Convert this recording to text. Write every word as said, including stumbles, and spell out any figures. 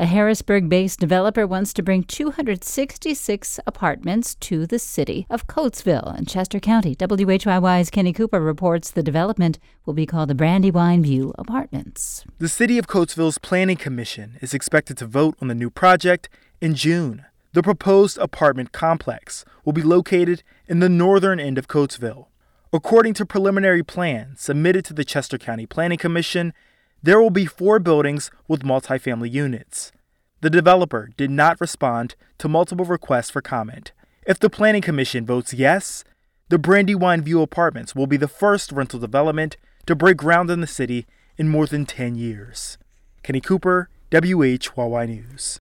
A Harrisburg-based developer wants to bring two hundred sixty-six apartments to the city of Coatesville in Chester County. W H Y Y's Kenny Cooper reports the development will be called the Brandywine View Apartments. The City of Coatesville's Planning Commission is expected to vote on the new project in June. The proposed apartment complex will be located in the northern end of Coatesville. According to preliminary plans submitted to the Chester County Planning Commission, there will be four buildings with multifamily units. The developer did not respond to multiple requests for comment. If the Planning Commission votes yes, the Brandywine View Apartments will be the first rental development to break ground in the city in more than ten years. Kenny Cooper, W H Y Y News.